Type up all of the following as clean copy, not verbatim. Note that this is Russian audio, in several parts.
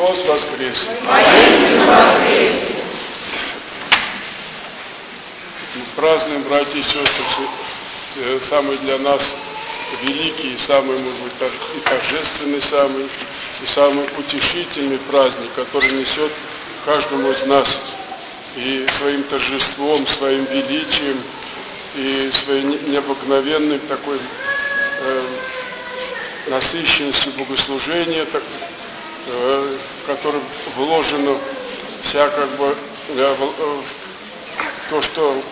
Христос воскресе! Мы празднуем, братья и сестры, самый для нас великий, самый, может быть, и торжественный, самый, и самый утешительный праздник, который несет каждому из нас и своим торжеством, своим величием, и своей необыкновенной такой насыщенностью богослужения, в котором вложено вся то, что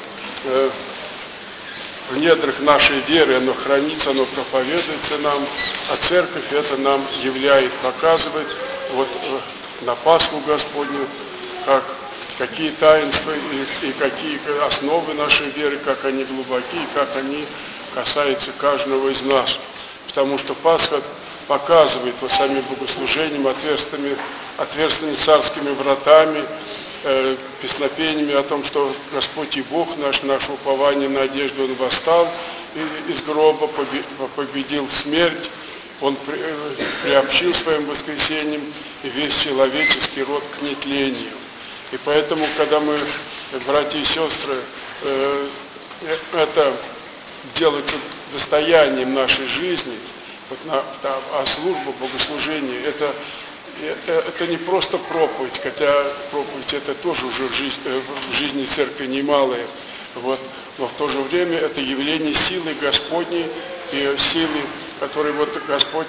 в недрах нашей веры оно хранится, оно проповедуется нам, а церковь это нам являет, показывает вот на Пасху Господню, какие таинства и какие основы нашей веры, как они глубоки, и как они касаются каждого из нас. Потому что Пасха показывает вот самим богослужением, отверстными царскими вратами, песнопениями о том, что Господь и Бог наш, наше упование, надежду, Он восстал из гроба, победил смерть, Он приобщил своим воскресением весь человеческий род к нетлению. И поэтому, когда мы, братья и сестры, это делается достоянием нашей жизни, а служба, богослужение, это не просто проповедь, хотя проповедь это тоже уже в жизни церкви немалая, вот, но в то же время это явление силы Господней и силы, которую вот Господь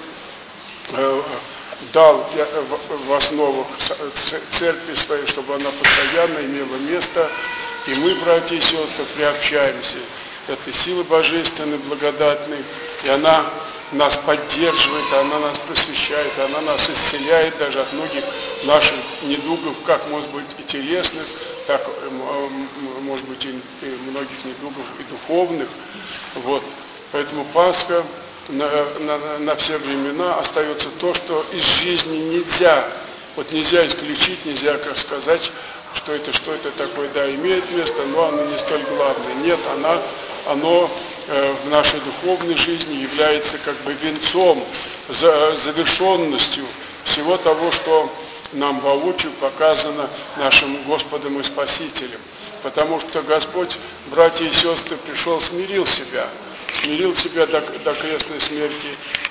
дал в основах церкви своей, чтобы она постоянно имела место, и мы, братья и сестры, приобщаемся к этой силе божественной, благодатной, и она нас поддерживает, она нас просвещает, она нас исцеляет даже от многих наших недугов, как может быть и телесных, так может быть и многих недугов и духовных. Вот. Поэтому Пасха на все времена остается то, что из жизни нельзя, вот нельзя исключить, нельзя как сказать, что это такое, да, имеет место, но оно не столь главное. Нет, оно в нашей духовной жизни является как бы венцом, завершенностью всего того, что нам воочию показано нашим Господом и Спасителем. Потому что Господь, братья и сестры, пришел, смирил себя до крестной смерти,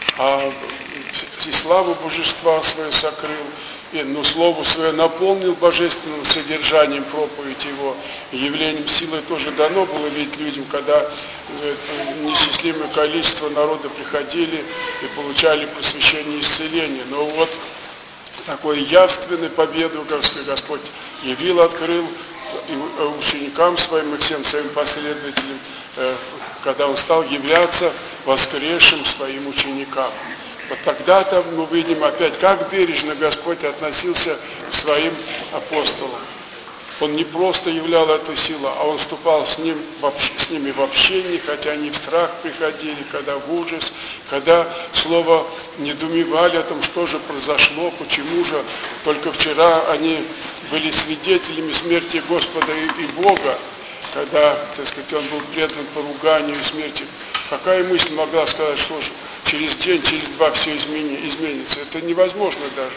и славу божества свою сокрыл, но слово свое наполнил божественным содержанием проповедь его, и явлением силы тоже дано было видеть людям, когда неисчислимое количество народа приходили и получали просвещение и исцеление. Но вот такой явственной победу Господь явил, открыл и ученикам своим, и всем своим последователям, когда Он стал являться воскресшим своим ученикам. Вот тогда-то мы видим опять, как бережно Господь относился к своим апостолам. Он не просто являл эту силу, а Он вступал с ними в общение, хотя они в страх приходили, когда в ужас, когда слово недоумевали о том, что же произошло, почему же только вчера они были свидетелями смерти Господа и Бога, когда, так сказать, Он был предан поруганию и смерти. Какая мысль могла сказать, что через день, через два все изменится? Это невозможно даже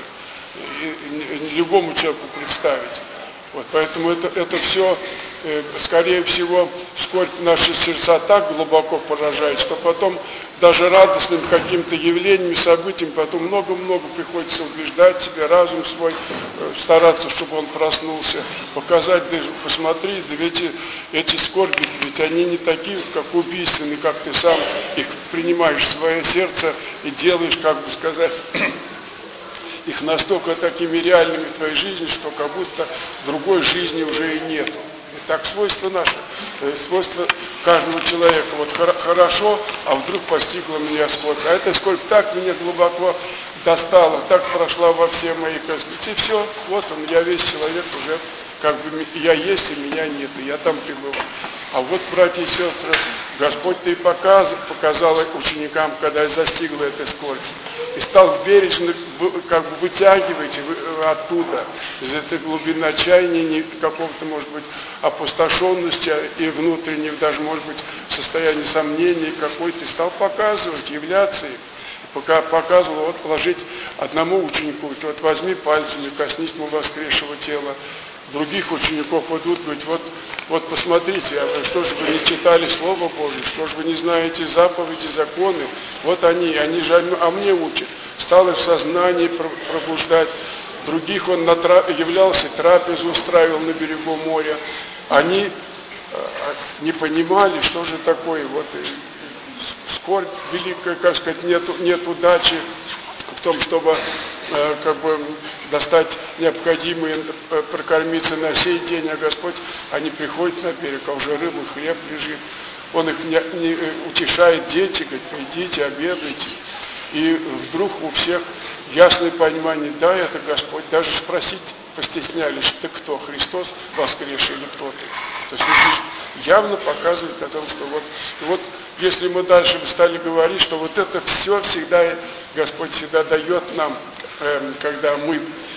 любому человеку представить. Вот, поэтому это все, скорее всего, скорбь наши сердца так глубоко поражает, что потом даже радостным каким-то явлениями, событиями, потом много-много приходится убеждать себя, разум свой, стараться, чтобы он проснулся, показать, да, посмотри, да ведь эти скорби, ведь они не такие, как убийственные, как ты сам их принимаешь в свое сердце и делаешь, как бы сказать, их настолько такими реальными в твоей жизни, что как будто другой жизни уже и нету. И так свойство наше, свойство каждого человека. Вот хорошо, а вдруг постигла меня скорбь. А эта скорбь так меня глубоко достала, так прошла во все мои кости. И все, вот он, я весь человек уже, как бы я есть, и меня нет, и я там пребываю. А вот, братья и сестры, Господь-то и показал ученикам, когда застигла эта скорбь. И стал бережно как бы вытягивать оттуда, из этой глубины отчаяния, какого-то, может быть, опустошенности и внутреннего, даже, может быть, состояния сомнений какой-то, стал показывать, являться им. пока показывал, вот положить одному ученику, вот возьми пальцами, коснись ему воскресшего тела. Других учеников идут, говорят, вот посмотрите, я говорю, что же вы не читали Слово Божие, что же вы не знаете заповеди, законы, вот они же мне учат. Стал их в сознании пробуждать. Других он являлся, трапезу устраивал на берегу моря. Они не понимали, что же такое, вот скорбь великая, как сказать, нет удачи в том, чтобы как бы достать необходимые, прокормиться на сей день, а Господь, они приходят на берег, а уже рыба, хлеб лежит. Он их не утешает, дети, говорит, придите, обедайте. И вдруг у всех ясное понимание, да, это Господь, даже спросить постеснялись, ты кто, Христос воскресший или кто ты? То есть здесь явно показывает о том, что вот если мы дальше стали говорить, что вот это все всегда, Господь всегда дает нам, когда мы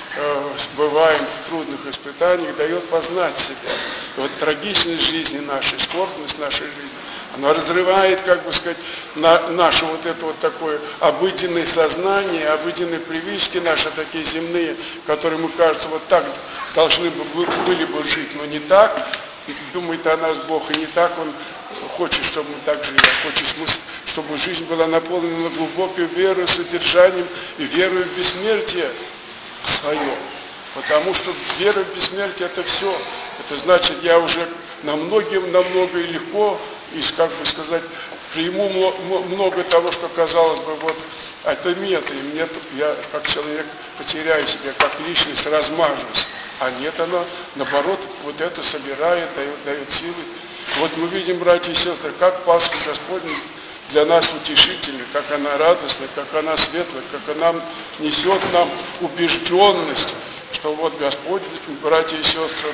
бываем в трудных испытаниях, дает познать себя. И вот трагичность жизни нашей, скорбность нашей жизни, она разрывает, как бы сказать, наше вот это вот такое обыденное сознание, обыденные привычки наши такие земные, которые, мы кажется, вот так должны были бы жить, но не так. Думает о нас Бог, и не так Он хочет, чтобы мы так жили, а хочет, чтобы жизнь была наполнена глубокой верой, содержанием и верой в бессмертие свое. Потому что вера в бессмертие это все. Это значит, я уже намного и легко, и, как бы сказать, приму много того, что, казалось бы, вот это мета, и мне, я как человек потеряю себя, как личность размажусь. А нет, она, наоборот, вот это собирает, дает силы. Вот мы видим, братья и сестры, как Пасха Господня для нас утешительна, как она радостна, как она светлая, как она несет нам убежденность, что вот Господь, братья и сестры,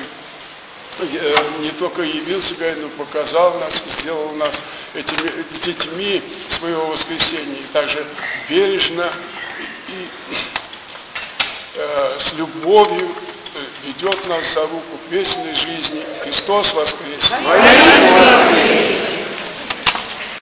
не только явил себя, но показал нас, сделал нас этими детьми своего воскресения, и также бережно и с любовью ведет нас за руку к вечной жизни. Христос воскресе!